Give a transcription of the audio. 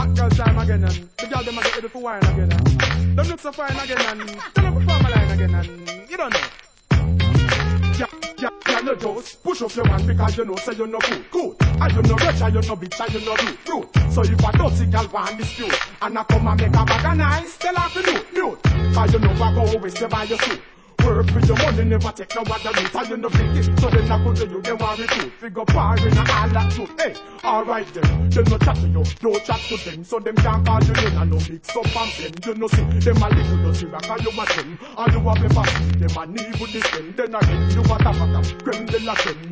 hot girl time again and the girl them a get ready for wine again and them look so fine again and them up perform a line again and you don't know. Yeah, no just push up your hand because you know say you no good. And you no rich and you no bitch and you no rude. So if a dirty girl want dispute and I come and make a bag of nice, tell her to do. Cause you know I go waste you by your suit. Work with your money, never take no other route. And you no big it, so then I go to you, they want recruit. Figure par in a all that truth. Hey, alright then, them no chat to you, don't chat to them. So them can't call you in and no mix up and blend. You no see, them a little dirty rock and you a them. And you have never seen them a knee with this them. Then again, you a tabaka, creme de la creme.